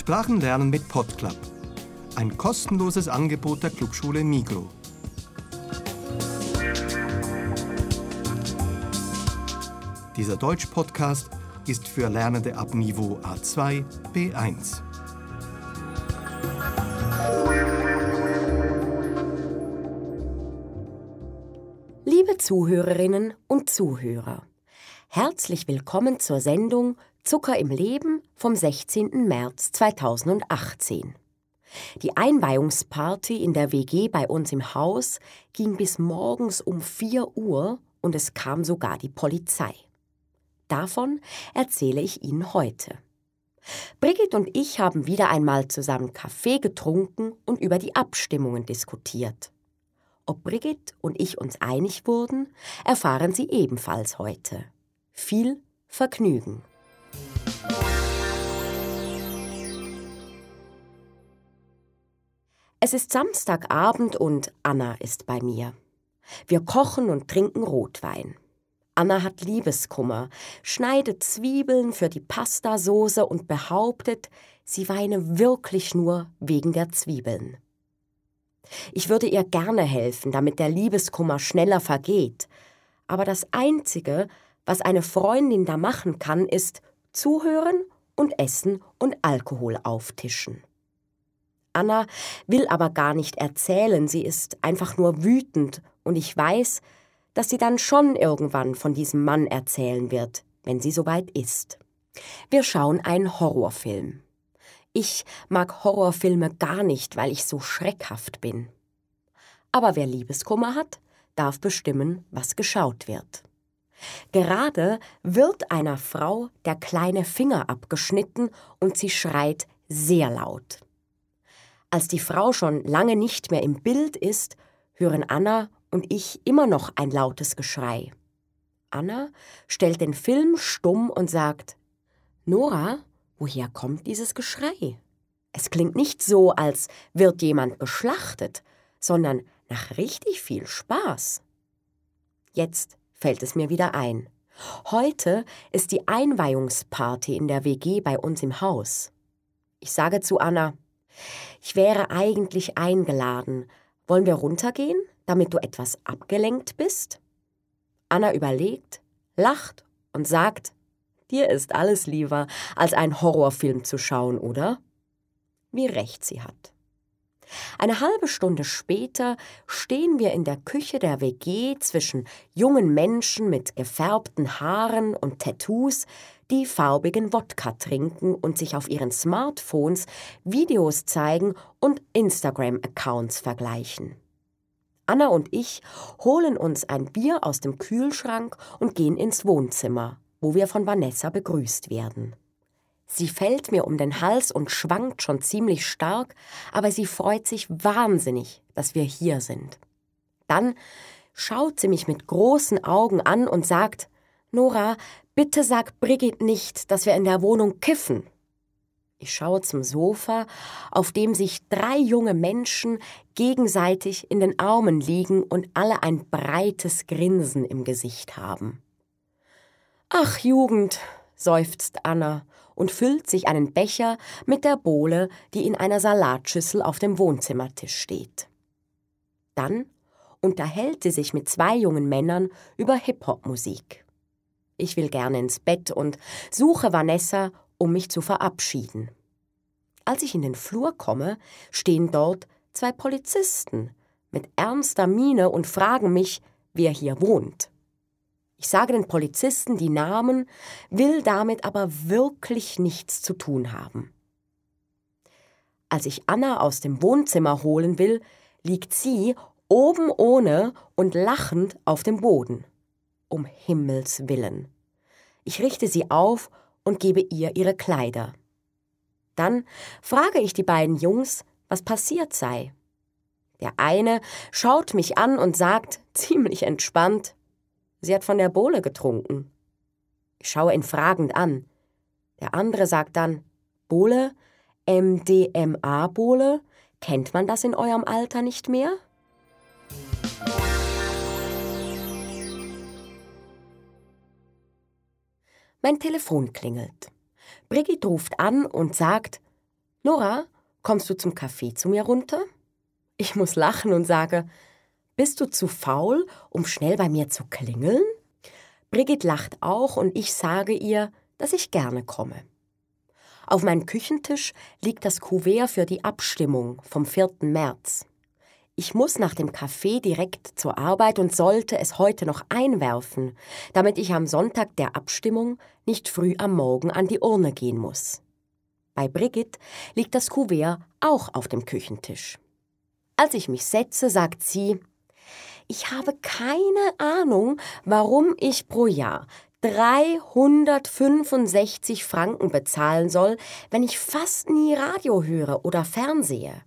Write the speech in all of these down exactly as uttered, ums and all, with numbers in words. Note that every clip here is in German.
Sprachenlernen mit PodClub. Ein kostenloses Angebot der Clubschule Migros. Dieser Deutsch-Podcast ist für Lernende ab Niveau A zwei, B eins. Liebe Zuhörerinnen und Zuhörer, herzlich willkommen zur Sendung Zucker im Leben vom sechzehnten März zweitausendachtzehn. Die Einweihungsparty in der W G bei uns im Haus ging bis morgens um vier Uhr und es kam sogar die Polizei. Davon erzähle ich Ihnen heute. Brigitte und ich haben wieder einmal zusammen Kaffee getrunken und über die Abstimmungen diskutiert. Ob Brigitte und ich uns einig wurden, erfahren Sie ebenfalls heute. Viel Vergnügen! Es ist Samstagabend und Anna ist bei mir. Wir kochen und trinken Rotwein. Anna hat Liebeskummer, schneidet Zwiebeln für die Pastasoße und behauptet, sie weine wirklich nur wegen der Zwiebeln. Ich würde ihr gerne helfen, damit der Liebeskummer schneller vergeht. Aber das Einzige, was eine Freundin da machen kann, ist zuhören und essen und Alkohol auftischen. Anna will aber gar nicht erzählen, sie ist einfach nur wütend und ich weiß, dass sie dann schon irgendwann von diesem Mann erzählen wird, wenn sie soweit ist. Wir schauen einen Horrorfilm. Ich mag Horrorfilme gar nicht, weil ich so schreckhaft bin. Aber wer Liebeskummer hat, darf bestimmen, was geschaut wird. Gerade wird einer Frau der kleine Finger abgeschnitten und sie schreit sehr laut. Als die Frau schon lange nicht mehr im Bild ist, hören Anna und ich immer noch ein lautes Geschrei. Anna stellt den Film stumm und sagt: »Nora, woher kommt dieses Geschrei? Es klingt nicht so, als wird jemand geschlachtet, sondern nach richtig viel Spaß.« Jetzt fällt es mir wieder ein. Heute ist die Einweihungsparty in der W G bei uns im Haus. Ich sage zu Anna: »Ich wäre eigentlich eingeladen. Wollen wir runtergehen, damit du etwas abgelenkt bist?« Anna überlegt, lacht und sagt: »Dir ist alles lieber, als einen Horrorfilm zu schauen, oder?« Wie recht sie hat. Eine halbe Stunde später stehen wir in der Küche der W G zwischen jungen Menschen mit gefärbten Haaren und Tattoos, die farbigen Wodka trinken und sich auf ihren Smartphones Videos zeigen und Instagram-Accounts vergleichen. Anna und ich holen uns ein Bier aus dem Kühlschrank und gehen ins Wohnzimmer, wo wir von Vanessa begrüßt werden. Sie fällt mir um den Hals und schwankt schon ziemlich stark, aber sie freut sich wahnsinnig, dass wir hier sind. Dann schaut sie mich mit großen Augen an und sagt: »Nora, bitte sag Brigitte nicht, dass wir in der Wohnung kiffen.« Ich schaue zum Sofa, auf dem sich drei junge Menschen gegenseitig in den Armen liegen und alle ein breites Grinsen im Gesicht haben. »Ach, Jugend«, seufzt Anna und füllt sich einen Becher mit der Bowle, die in einer Salatschüssel auf dem Wohnzimmertisch steht. Dann unterhält sie sich mit zwei jungen Männern über Hip-Hop-Musik. Ich will gerne ins Bett und suche Vanessa, um mich zu verabschieden. Als ich in den Flur komme, stehen dort zwei Polizisten mit ernster Miene und fragen mich, wer hier wohnt. Ich sage den Polizisten die Namen, will damit aber wirklich nichts zu tun haben. Als ich Anna aus dem Wohnzimmer holen will, liegt sie oben ohne und lachend auf dem Boden. Um Himmels willen. Ich richte sie auf und gebe ihr ihre Kleider. Dann frage ich die beiden Jungs, was passiert sei. Der eine schaut mich an und sagt, ziemlich entspannt: »Sie hat von der Bowle getrunken.« Ich schaue ihn fragend an. Der andere sagt dann: »Bowle? M D M A-Bowle? Kennt man das in eurem Alter nicht mehr?« Mein Telefon klingelt. Brigitte ruft an und sagt: Nora, kommst du zum Café zu mir runter? Ich muss lachen und sage, bist du zu faul, um schnell bei mir zu klingeln? Brigitte lacht auch und ich sage ihr, dass ich gerne komme. Auf meinem Küchentisch liegt das Kuvert für die Abstimmung vom vierten März. Ich muss nach dem Kaffee direkt zur Arbeit und sollte es heute noch einwerfen, damit ich am Sonntag der Abstimmung nicht früh am Morgen an die Urne gehen muss. Bei Brigitte liegt das Kuvert auch auf dem Küchentisch. Als ich mich setze, sagt sie, ich habe keine Ahnung, warum ich pro Jahr dreihundertfünfundsechzig Franken bezahlen soll, wenn ich fast nie Radio höre oder fernsehe.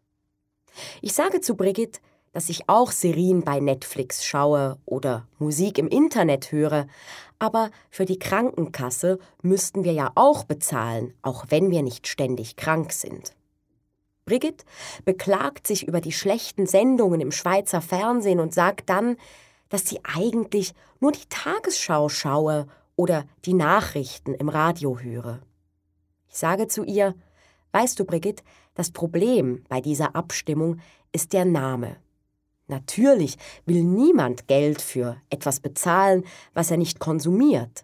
Ich sage zu Brigitte, dass ich auch Serien bei Netflix schaue oder Musik im Internet höre, aber für die Krankenkasse müssten wir ja auch bezahlen, auch wenn wir nicht ständig krank sind. Brigitte beklagt sich über die schlechten Sendungen im Schweizer Fernsehen und sagt dann, dass sie eigentlich nur die Tagesschau schaue oder die Nachrichten im Radio höre. Ich sage zu ihr, weißt du, Brigitte, das Problem bei dieser Abstimmung ist der Name. Natürlich will niemand Geld für etwas bezahlen, was er nicht konsumiert.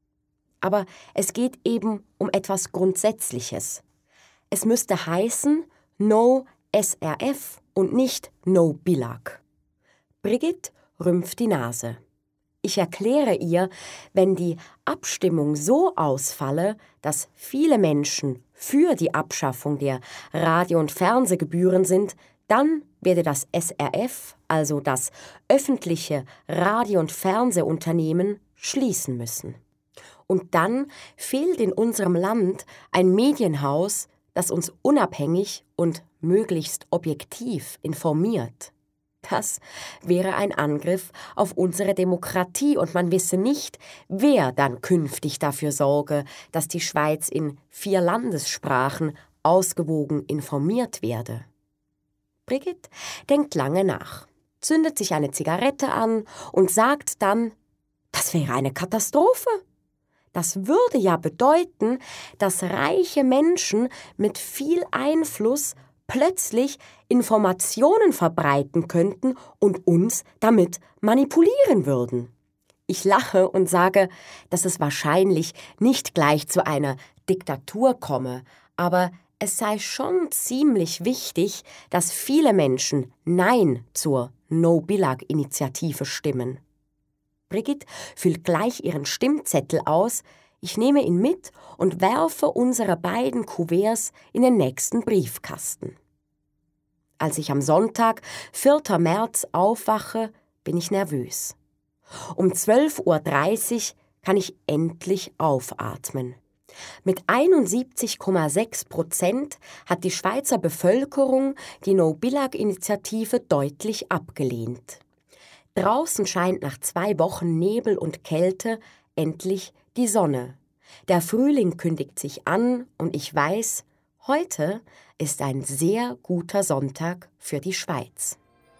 Aber es geht eben um etwas Grundsätzliches. Es müsste heißen No S R F und nicht No Billag. Brigitte rümpft die Nase. Ich erkläre ihr, wenn die Abstimmung so ausfalle, dass viele Menschen für die Abschaffung der Radio- und Fernsehgebühren sind, dann werde das S R F, also das öffentliche Radio- und Fernsehunternehmen, schließen müssen. Und dann fehlt in unserem Land ein Medienhaus, das uns unabhängig und möglichst objektiv informiert. Das wäre ein Angriff auf unsere Demokratie und man wisse nicht, wer dann künftig dafür sorge, dass die Schweiz in vier Landessprachen ausgewogen informiert werde. Brigitte denkt lange nach, zündet sich eine Zigarette an und sagt dann, das wäre eine Katastrophe. Das würde ja bedeuten, dass reiche Menschen mit viel Einfluss plötzlich Informationen verbreiten könnten und uns damit manipulieren würden. Ich lache und sage, dass es wahrscheinlich nicht gleich zu einer Diktatur komme, aber es sei schon ziemlich wichtig, dass viele Menschen Nein zur No-Billag-Initiative stimmen. Brigitte füllt gleich ihren Stimmzettel aus, ich nehme ihn mit und werfe unsere beiden Kuverts in den nächsten Briefkasten. Als ich am Sonntag, vierten März, aufwache, bin ich nervös. Um zwölf Uhr dreißig kann ich endlich aufatmen. Mit einundsiebzig Komma sechs Prozent hat die Schweizer Bevölkerung die No-Billag-Initiative deutlich abgelehnt. Draußen scheint nach zwei Wochen Nebel und Kälte endlich die Sonne. Der Frühling kündigt sich an und ich weiß, heute ist ein sehr guter Sonntag für die Schweiz.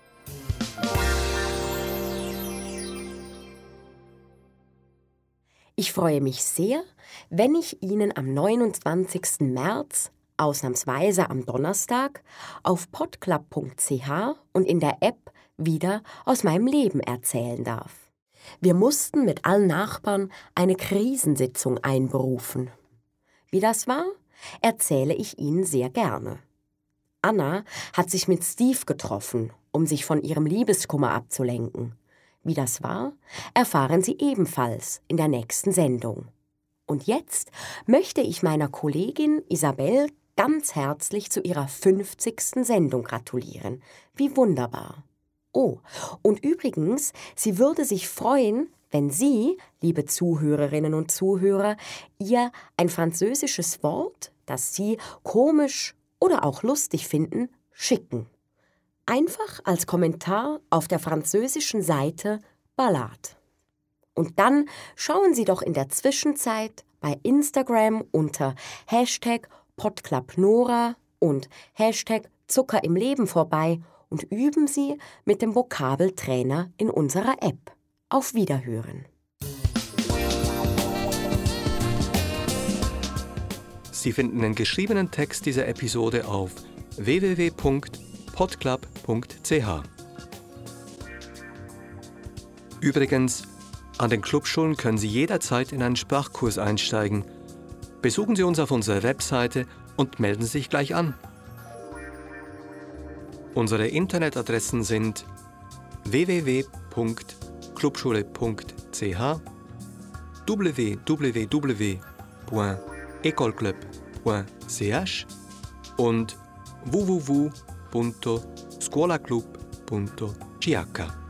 Ich freue mich sehr, wenn ich Ihnen am neunundzwanzigsten März, ausnahmsweise am Donnerstag, auf podclub punkt c h und in der App wieder aus meinem Leben erzählen darf. Wir mussten mit allen Nachbarn eine Krisensitzung einberufen. Wie das war, erzähle ich Ihnen sehr gerne. Anna hat sich mit Steve getroffen, um sich von ihrem Liebeskummer abzulenken. Wie das war, erfahren Sie ebenfalls in der nächsten Sendung. Und jetzt möchte ich meiner Kollegin Isabel ganz herzlich zu ihrer fünfzigsten Sendung gratulieren. Wie wunderbar! Oh, und übrigens, sie würde sich freuen, wenn Sie, liebe Zuhörerinnen und Zuhörer, ihr ein französisches Wort, das Sie komisch oder auch lustig finden, schicken. Einfach als Kommentar auf der französischen Seite Ballade. Und dann schauen Sie doch in der Zwischenzeit bei Instagram unter Hashtag podclubnora und Hashtag Zucker im Leben vorbei und üben Sie mit dem Vokabeltrainer in unserer App. Auf Wiederhören. Sie finden den geschriebenen Text dieser Episode auf w w w punkt podclub punkt c h. Übrigens, an den Clubschulen können Sie jederzeit in einen Sprachkurs einsteigen. Besuchen Sie uns auf unserer Webseite und melden Sie sich gleich an. Unsere Internetadressen sind w w w punkt clubschule punkt c h, w w w punkt ecolclub punkt c h und w w w punto scuolaclub punto c h.